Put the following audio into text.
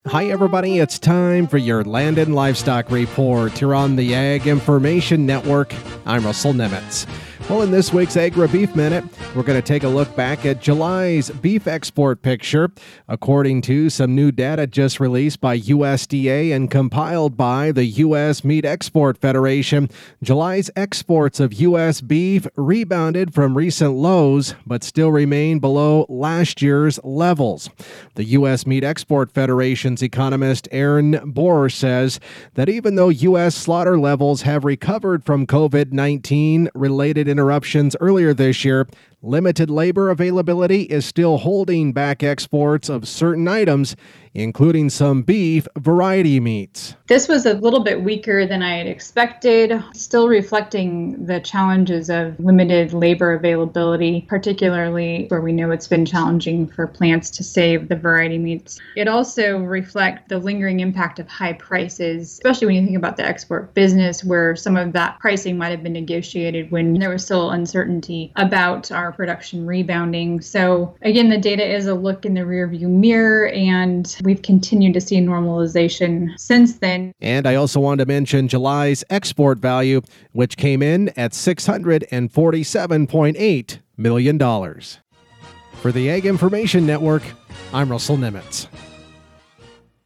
Hi, everybody. It's time for your Land and Livestock Report here on the Ag Information Network. I'm Russell Nemitz. Well, in this week's Agri-Beef Minute, we're going to take a look back at July's beef export picture. According to some new data just released by USDA and compiled by the U.S. Meat Export Federation, July's exports of U.S. beef rebounded from recent lows, but still remain below last year's levels. The U.S. Meat Export Federation's economist Aaron Bohr says that even though U.S. slaughter levels have recovered from COVID-19 related interruptions earlier this year, limited labor availability is still holding back exports of certain items, including some beef variety meats. This was a little bit weaker than I had expected, still reflecting the challenges of limited labor availability, particularly where we know it's been challenging for plants to save the variety meats. It also reflects the lingering impact of high prices, especially when you think about the export business, where some of that pricing might have been negotiated when there was still uncertainty about our production rebounding. So again, the data is a look in the rearview mirror, and we've continued to see normalization since then. And I also want to mention July's export value, which came in at $647.8 million. For the Ag Information Network, I'm Russell Nemitz.